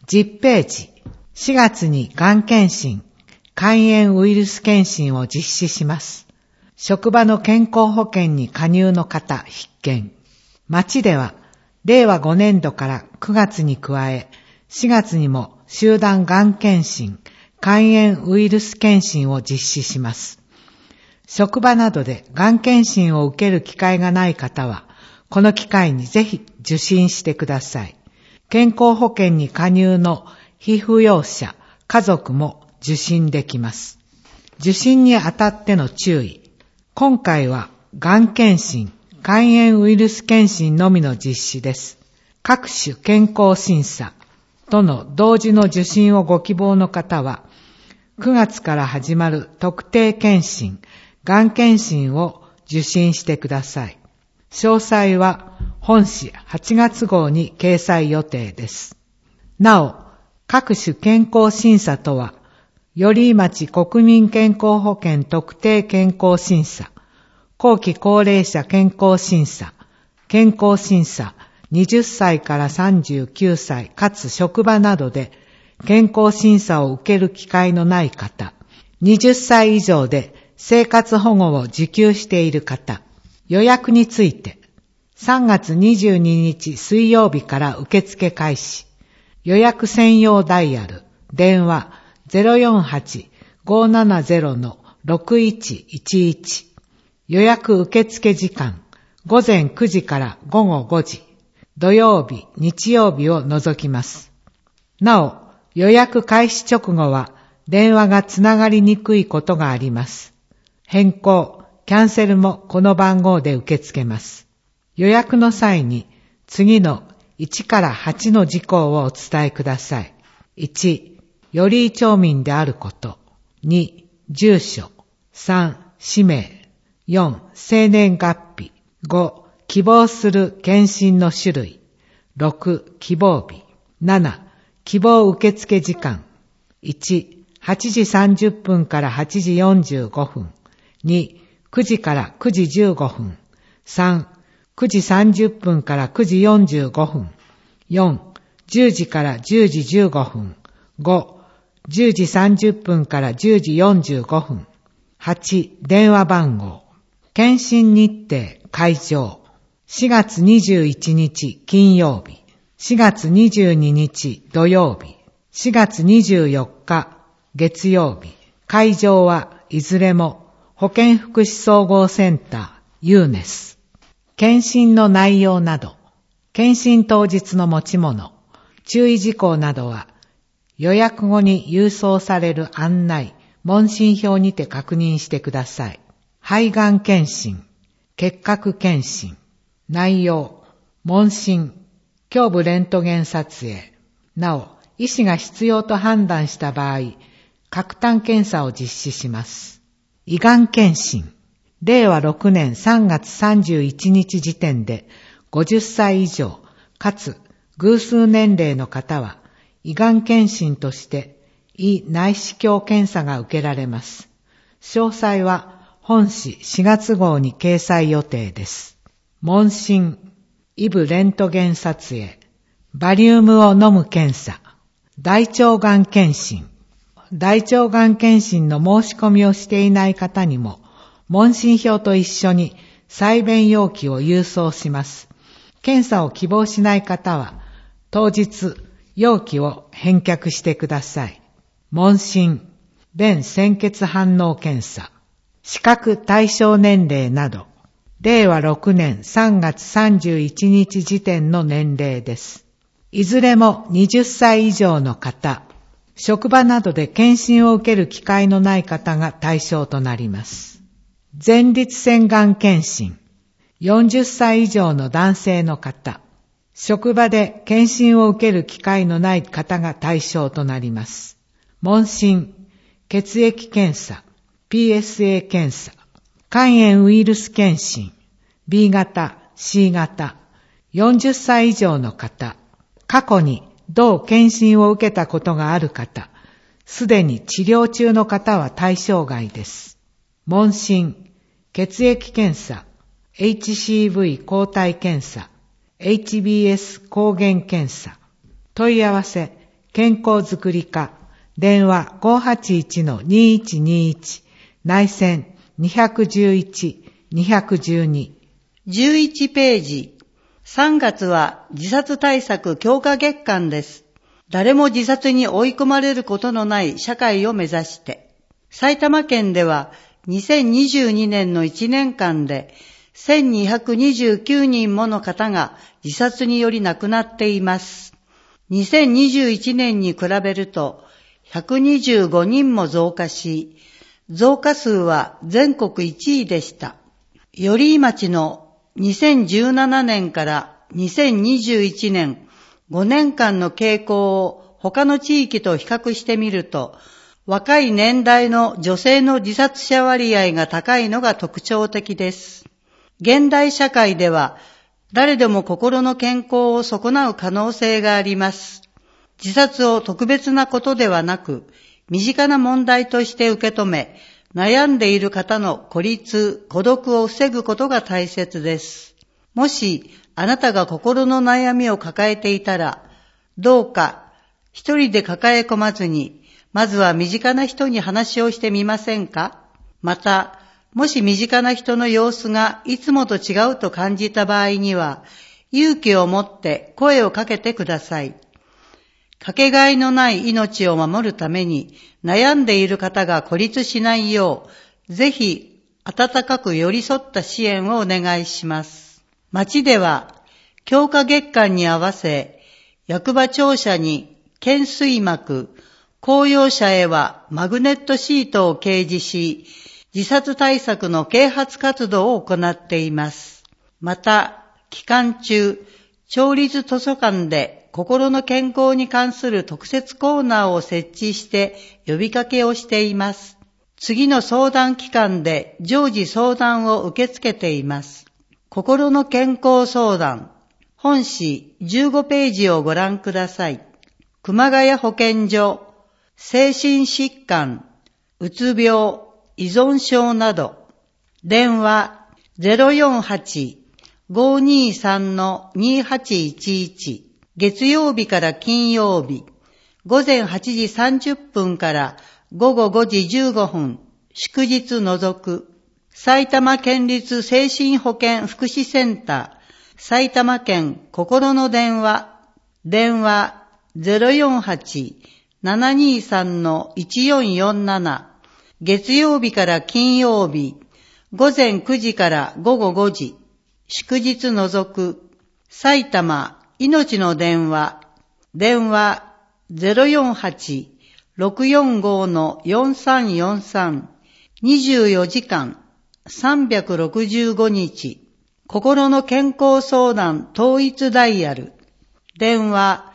10ページ。4月にがん検診、肝炎ウイルス検診を実施します。職場の健康保険に加入の方必見。町では、令和5年度から9月に加え、4月にも集団がん検診、肝炎ウイルス検診を実施します。職場などでがん検診を受ける機会がない方は、この機会にぜひ受診してください。健康保険に加入の被扶養者、家族も受診できます。受診にあたっての注意。今回は、がん検診、肝炎ウイルス検診のみの実施です。各種健康審査との同時の受診をご希望の方は、9月から始まる特定検診、がん検診を受診してください。詳細は本誌8月号に掲載予定です。なお、各種健康審査とは、寄居町国民健康保険特定健康審査、後期高齢者健康審査、健康審査、20歳から39歳かつ職場などで健康審査を受ける機会のない方、20歳以上で生活保護を受給している方、予約について、3月22日水曜日から受付開始。予約専用ダイヤル、電話 048-570-6111。予約受付時間、午前9時から午後5時。土曜日、日曜日を除きます。なお、予約開始直後は電話がつながりにくいことがあります。変更、キャンセルもこの番号で受け付けます。予約の際に次の1から8の事項をお伝えください。1、寄居町民であること。2、住所。3、氏名。4、生年月日。5、希望する検診の種類。6、希望日。7、希望受付時間。1、8時30分から8時45分。2、9時から9時15分。3、9時30分から9時45分。4、10時から10時15分。5、10時30分から10時45分。8、電話番号。検診日程、会場。4月21日金曜日。4月22日土曜日。4月24日月曜日。会場はいずれも保健福祉総合センター、ユーネス。検診の内容など、検診当日の持ち物、注意事項などは、予約後に郵送される案内、問診票にて確認してください。肺がん検診、結核検診、内容、問診、胸部レントゲン撮影。なお、医師が必要と判断した場合、喀痰検査を実施します。胃がん検診。令和6年3月31日時点で50歳以上かつ偶数年齢の方は胃がん検診として胃内視鏡検査が受けられます。詳細は本誌4月号に掲載予定です。問診、胃部レントゲン撮影、バリウムを飲む検査、大腸がん検診。大腸がん検診の申し込みをしていない方にも問診票と一緒に採便容器を郵送します。検査を希望しない方は、当日、容器を返却してください。問診、便潜血反応検査、資格対象年齢など、令和6年3月31日時点の年齢です。いずれも20歳以上の方、職場などで検診を受ける機会のない方が対象となります。前立腺がん検診。40歳以上の男性の方。職場で検診を受ける機会のない方が対象となります。問診、血液検査、PSA 検査、肝炎ウイルス検診、B 型、C 型、40歳以上の方、過去に同検診を受けたことがある方、すでに治療中の方は対象外です。問診、血液検査、HCV 抗体検査、HBS 抗原検査。問い合わせ、 健康づくり課、電話 581-2121、内線211-212。 11ページ。3月は自殺対策強化月間です。誰も自殺に追い込まれることのない社会を目指して。埼玉県では2022年の1年間で1229人もの方が自殺により亡くなっています。2021年に比べると125人も増加し、増加数は全国1位でした。寄居町の2017年から2021年5年間の傾向を他の地域と比較してみると、若い年代の女性の自殺者割合が高いのが特徴的です。現代社会では誰でも心の健康を損なう可能性があります。自殺を特別なことではなく、身近な問題として受け止め、悩んでいる方の孤立、孤独を防ぐことが大切です。もしあなたが心の悩みを抱えていたら、どうか一人で抱え込まずに、まずは身近な人に話をしてみませんか？また、もし身近な人の様子がいつもと違うと感じた場合には、勇気を持って声をかけてください。かけがえのない命を守るために悩んでいる方が孤立しないよう、ぜひ温かく寄り添った支援をお願いします。町では強化月間に合わせ、役場庁舎に懸垂幕、公用車へはマグネットシートを掲示し、自殺対策の啓発活動を行っています。また、期間中、町立図書館で心の健康に関する特設コーナーを設置して呼びかけをしています。次の相談期間で常時相談を受け付けています。心の健康相談。本誌15ページをご覧ください。熊谷保健所、精神疾患、うつ病、依存症など、電話 048-523-2811、月曜日から金曜日、午前8時30分から午後5時15分、祝日除く、埼玉県立精神保健福祉センター、埼玉県心の電話、電話 048-723-1447、月曜日から金曜日、午前9時から午後5時、祝日除く、埼玉命の電話、電話 048-645-4343、24時間、365日、心の健康相談統一ダイヤル、電話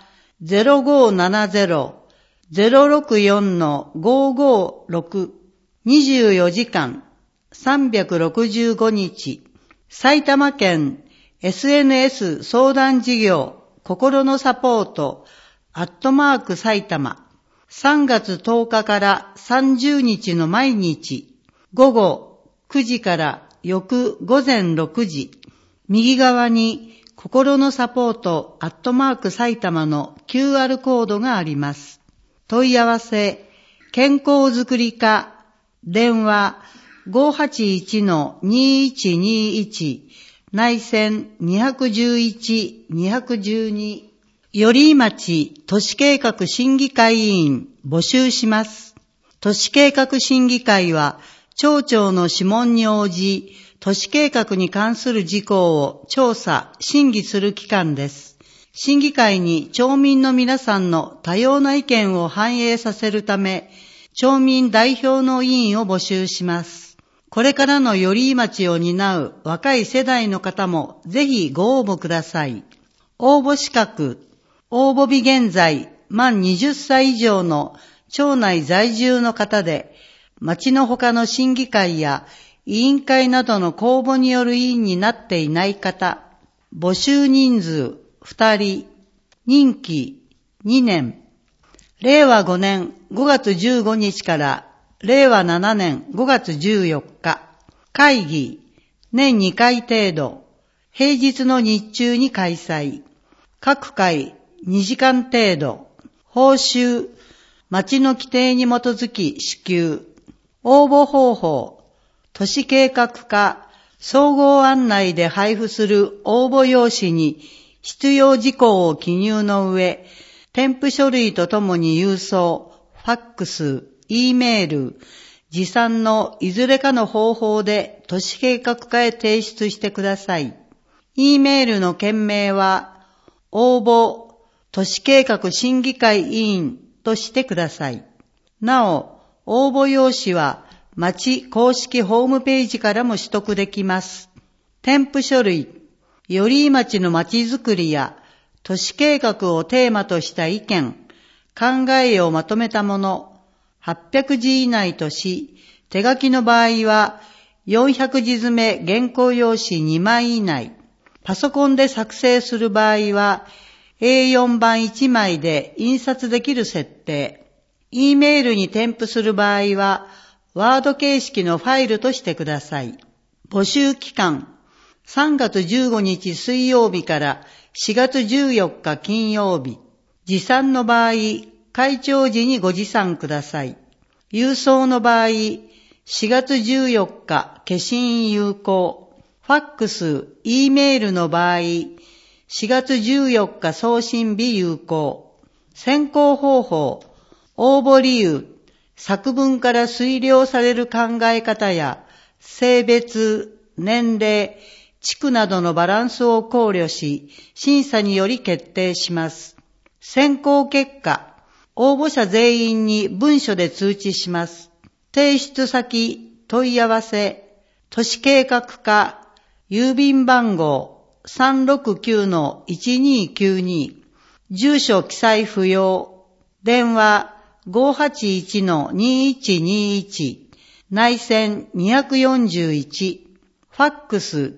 0570-064-556、24時間、365日、埼玉県SNS 相談事業心のサポート@埼玉、3月10日から30日の毎日、午後9時から翌午前6時、右側に心のサポート@埼玉の QR コードがあります。問い合わせ、健康づくり課、電話 581-2121、内線211-212、寄居町都市計画審議会委員募集します。都市計画審議会は、町長の諮問に応じ、都市計画に関する事項を調査・審議する機関です。審議会に町民の皆さんの多様な意見を反映させるため、町民代表の委員を募集します。これからの寄居町を担う若い世代の方もぜひご応募ください。応募資格、応募日現在満20歳以上の町内在住の方で、町の他の審議会や委員会などの公募による委員になっていない方、募集人数2人、任期2年、令和5年5月15日から令和7年5月14日、会議、年2回程度、平日の日中に開催、各回2時間程度、 報酬、町の規定に基づき支給。応募方法、都市計画課、総合案内で配布する応募用紙に必要事項を記入の上、添付書類とともに郵送、ファックス、Eメール、持参のいずれかの方法で都市計画課へ提出してください。Eメールの件名は、応募、都市計画審議会委員としてください。なお、応募用紙は町公式ホームページからも取得できます。添付書類、寄居町の町づくりや都市計画をテーマとした意見、考えをまとめたもの、800字以内とし、手書きの場合は400字詰め原稿用紙2枚以内、パソコンで作成する場合は A4 版1枚で印刷できる設定、Eメールに添付する場合はワード形式のファイルとしてください。募集期間、3月15日水曜日から4月14日金曜日。持参の場合、開帳時にご持参ください。郵送の場合、4月14日消印有効。ファックス、Eメールの場合、4月14日送信日有効。選考方法、応募理由、作文から推量される考え方や、性別、年齢、地区などのバランスを考慮し、審査により決定します。選考結果、応募者全員に文書で通知します。提出先、問い合わせ、都市計画課、郵便番号 369-1292、住所記載不要、電話 581-2121、内線241、ファックス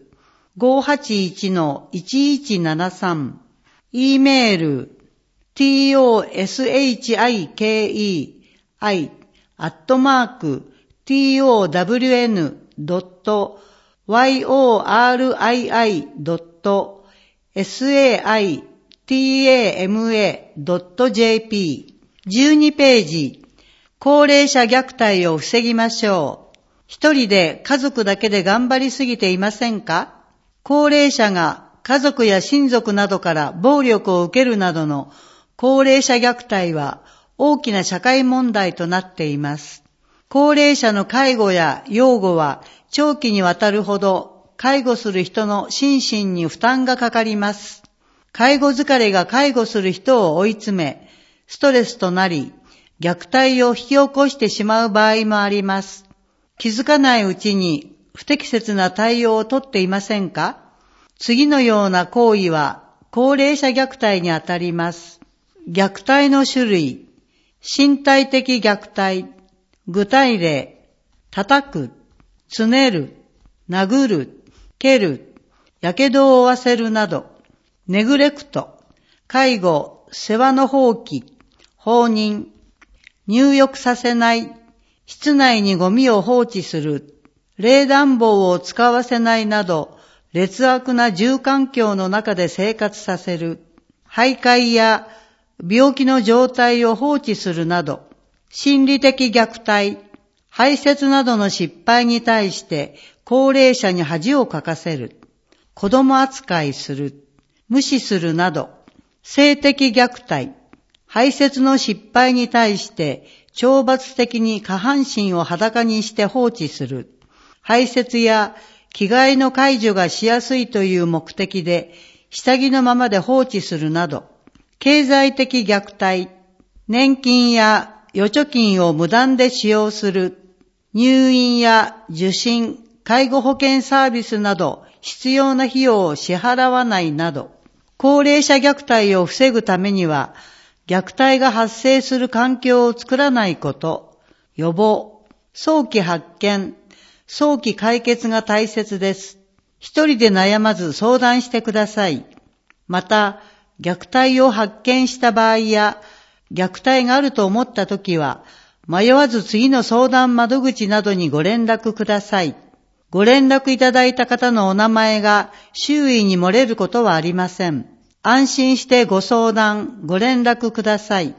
581-1173、Eメール、town@town.yorii.saitama.jp。 12ページ、高齢者虐待を防ぎましょう。一人で家族だけで頑張りすぎていませんか？高齢者が家族や親族などから暴力を受けるなどの高齢者虐待は大きな社会問題となっています。高齢者の介護や養護は長期にわたるほど介護する人の心身に負担がかかります。介護疲れが介護する人を追い詰め、ストレスとなり、虐待を引き起こしてしまう場合もあります。気づかないうちに不適切な対応をとっていませんか？次のような行為は高齢者虐待にあたります。虐待の種類、身体的虐待、具体例、叩く、つねる、殴る、蹴る、やけどを負わせるなど、ネグレクト、介護、世話の放棄、放任、入浴させない、室内にゴミを放置する、冷暖房を使わせないなど、劣悪な住環境の中で生活させる、徘徊や病気の状態を放置するなど、心理的虐待、排泄などの失敗に対して高齢者に恥をかかせる、子供扱いする、無視するなど、性的虐待、排泄の失敗に対して懲罰的に下半身を裸にして放置する、排泄や着替えの解除がしやすいという目的で下着のままで放置するなど、経済的虐待、年金や預貯金を無断で使用する、入院や受診、介護保険サービスなど必要な費用を支払わないなど、高齢者虐待を防ぐためには、虐待が発生する環境を作らないこと、予防、早期発見、早期解決が大切です。一人で悩まず相談してください。また、虐待を発見した場合や、虐待があると思ったときは、迷わず次の相談窓口などにご連絡ください。ご連絡いただいた方のお名前が周囲に漏れることはありません。安心してご相談、ご連絡ください。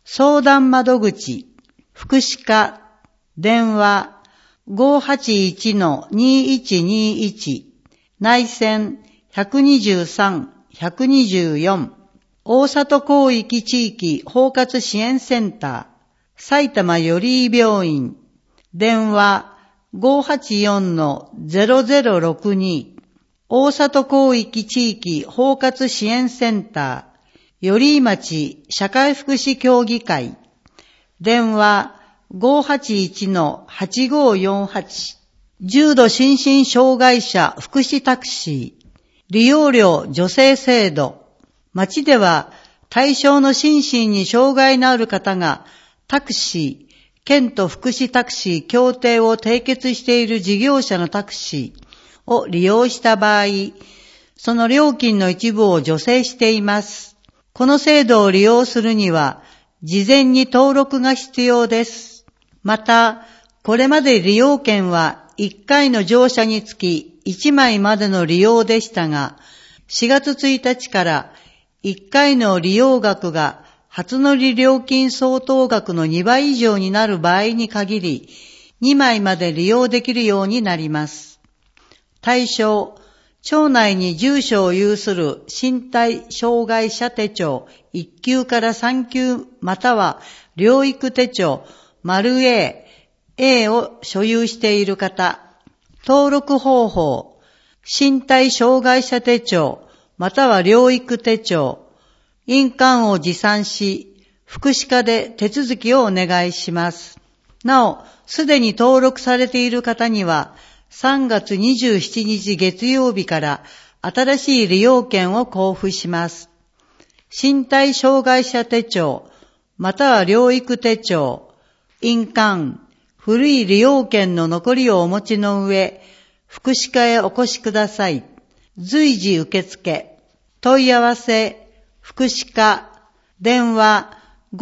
相談窓口、福祉課、電話 581-2121、内線123-124、大里広域地域包括支援センター、埼玉より医病院、電話 584-0062、大里広域地域包括支援センター、より町社会福祉協議会、電話 581-8548、重度心身障害者福祉タクシー、利用料助成制度、町では対象の心身に障害のある方がタクシー、県と福祉タクシー協定を締結している事業者のタクシーを利用した場合、その料金の一部を助成しています。この制度を利用するには、事前に登録が必要です。また、これまで利用券は1回の乗車につき1枚までの利用でしたが、4月1日から1回の利用額が初乗り料金相当額の2倍以上になる場合に限り、2枚まで利用できるようになります。対象、町内に住所を有する身体障害者手帳1級から3級または療育手帳丸 A を所有している方、登録方法、身体障害者手帳または療育手帳、印鑑を持参し、福祉課で手続きをお願いします。なお、すでに登録されている方には、3月27日月曜日から新しい利用券を交付します。身体障害者手帳、または療育手帳、印鑑、古い利用券の残りをお持ちの上、福祉課へお越しください。随時受付、問い合わせ、福祉課、電話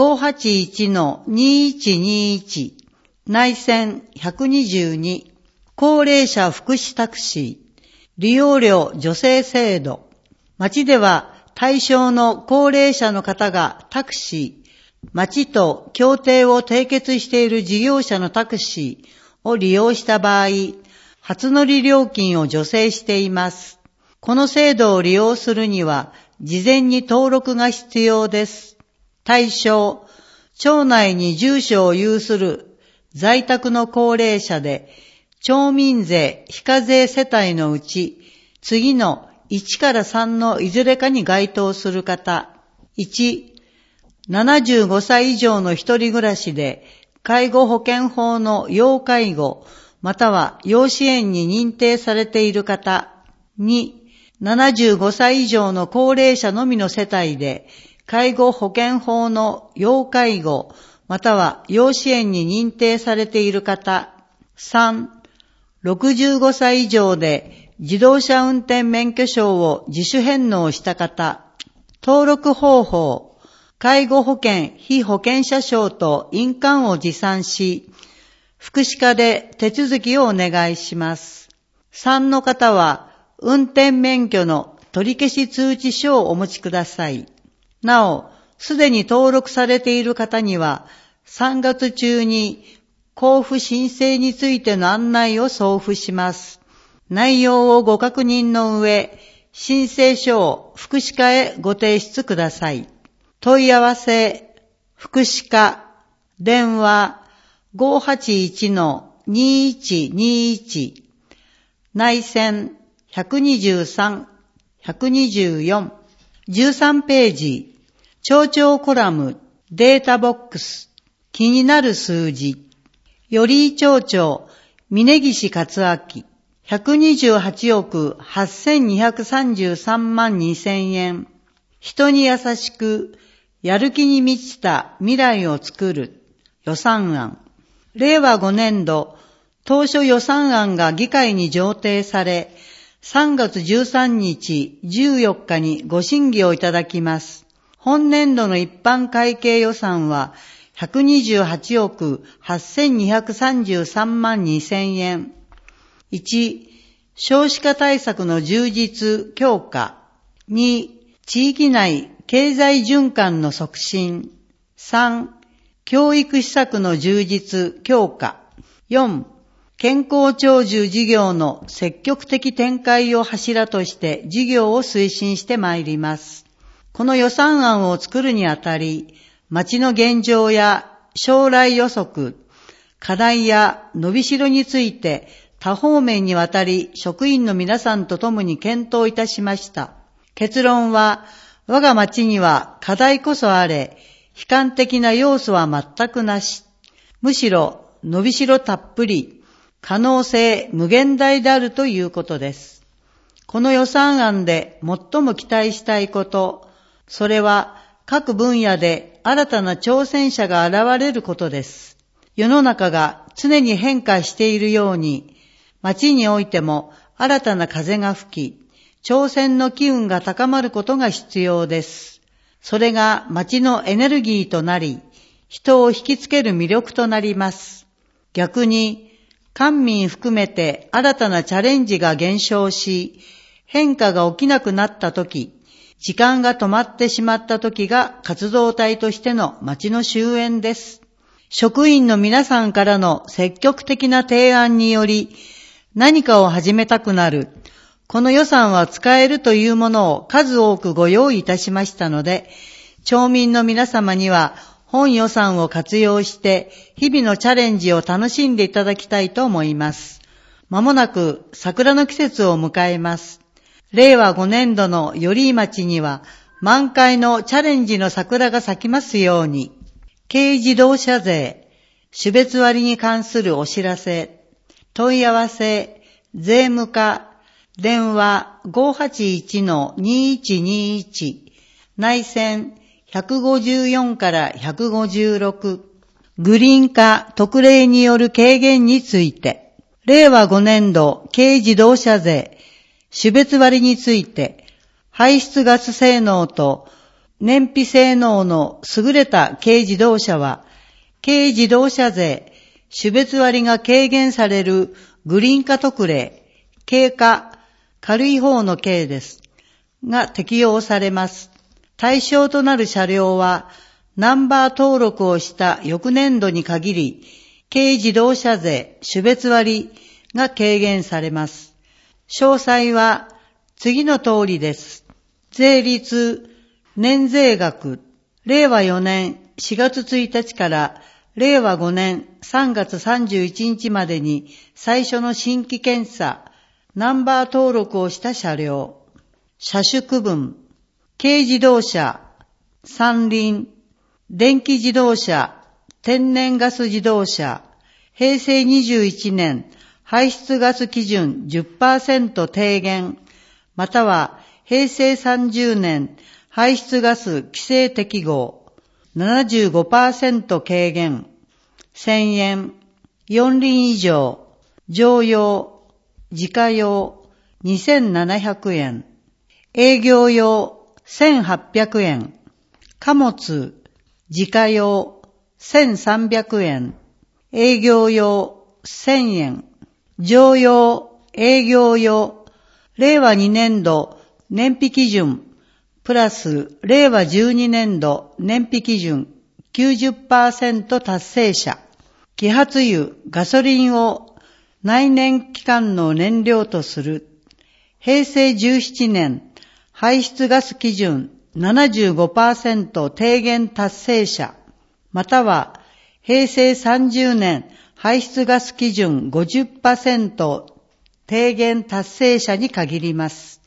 581-2121、内線122、高齢者福祉タクシー、利用料助成制度。町では対象の高齢者の方がタクシー、町と協定を締結している事業者のタクシーを利用した場合、初乗り料金を助成しています。この制度を利用するには、事前に登録が必要です。対象、町内に住所を有する在宅の高齢者で、町民税非課税世帯のうち、次の1から3のいずれかに該当する方。1、75歳以上の一人暮らしで、介護保険法の要介護、または要支援に認定されている方。2、75歳以上の高齢者のみの世帯で、介護保険法の要介護、または要支援に認定されている方。3、65歳以上で自動車運転免許証を自主返納した方。登録方法、介護保険被保険者証と印鑑を持参し、福祉課で手続きをお願いします。3の方は、運転免許の取り消し通知書をお持ちください。なお、すでに登録されている方には、3月中に交付申請についての案内を送付します。内容をご確認の上、申請書を福祉課へご提出ください。問い合わせ、福祉課、電話 581-2121、内線123、124、13ページ、町長コラム、データボックス、気になる数字、よりい町長、峯岸克明、128億8233万2000円。人に優しく、やる気に満ちた未来を作る予算案。令和5年度、当初予算案が議会に上呈され、3月13日、14日にご審議をいただきます。本年度の一般会計予算は128億8233万2000円。1、少子化対策の充実強化。2、地域内経済循環の促進。 3、教育施策の充実・強化。4、健康長寿事業の積極的展開を柱として事業を推進してまいります。この予算案を作るにあたり、町の現状や将来予測、課題や伸びしろについて多方面にわたり職員の皆さんと共に検討いたしました。結論は、我が町には課題こそあれ、悲観的な要素は全くなし。むしろ伸びしろたっぷり、可能性無限大であるということです。この予算案で最も期待したいこと、それは各分野で新たな挑戦者が現れることです。世の中が常に変化しているように、町においても新たな風が吹き、挑戦の機運が高まることが必要です。それが町のエネルギーとなり、人を引きつける魅力となります。逆に、官民含めて新たなチャレンジが減少し、変化が起きなくなったとき、時間が止まってしまったときが活動体としての町の終焉です。職員の皆さんからの積極的な提案により、何かを始めたくなる、この予算は使えるというものを数多くご用意いたしましたので、町民の皆様には本予算を活用して日々のチャレンジを楽しんでいただきたいと思います。まもなく桜の季節を迎えます。令和5年度の寄居町には満開のチャレンジの桜が咲きますように。軽自動車税、種別割に関するお知らせ、問い合わせ、税務課、電話 581-2121、内線154から156、グリーン化特例による軽減について、令和5年度軽自動車税、種別割について、排出ガス性能と燃費性能の優れた軽自動車は、軽自動車税、種別割が軽減されるグリーン化特例、軽化、軽い方の軽です。が適用されます。対象となる車両は、ナンバー登録をした翌年度に限り、軽自動車税、種別割が軽減されます。詳細は次の通りです。税率、年税額、令和4年4月1日から令和5年3月31日までに最初の新規検査、ナンバー登録をした車両、車種区分、軽自動車、三輪、電気自動車、天然ガス自動車、平成21年排出ガス基準 10% 低減、または平成30年排出ガス規制適合 75% 軽減、1000円、4輪以上、乗用、自家用2700円、営業用1800円、貨物、自家用1300円、営業用1000円、乗用、営業用、令和2年度燃費基準、プラス令和12年度燃費基準 90% 達成者、揮発油、ガソリンを内燃機関の燃料とする、平成17年排出ガス基準 75% 低減達成者、または平成30年排出ガス基準 50% 低減達成者に限ります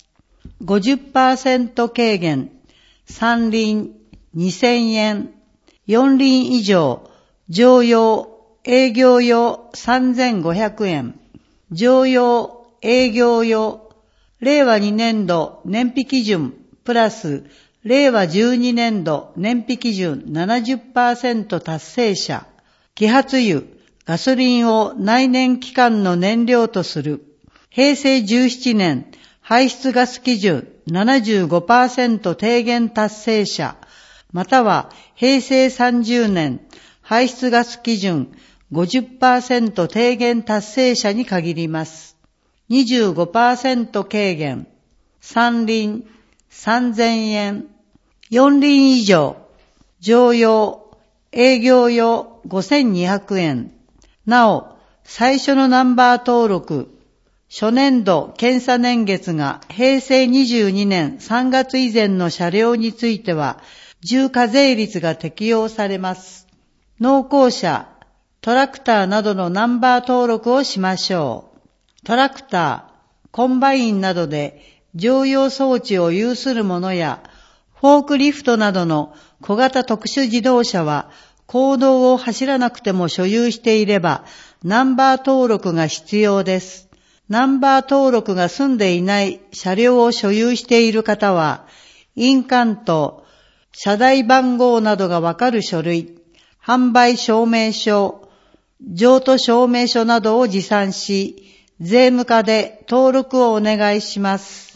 。50% 軽減、三輪2000円、4輪以上、乗用、営業用3500円、乗用、営業用、令和2年度燃費基準プラス令和12年度燃費基準 70% 達成者、揮発油、ガソリンを内燃機関の燃料とする、平成17年排出ガス基準 75% 低減達成者、または平成30年排出ガス基準 50% 低減達成者に限ります。25% 軽減、三輪3000円、4輪以上、乗用、 営業用5200円。なお、最初のナンバー登録、初年度検査年月が平成22年3月以前の車両については、重課税率が適用されます。農耕車、トラクターなどのナンバー登録をしましょう。トラクター、コンバインなどで乗用装置を有するものや、フォークリフトなどの小型特殊自動車は、公道を走らなくても所有していれば、ナンバー登録が必要です。ナンバー登録が済んでいない車両を所有している方は、印鑑と車台番号などがわかる書類、販売証明書、譲渡証明書などを持参し、税務課で登録をお願いします。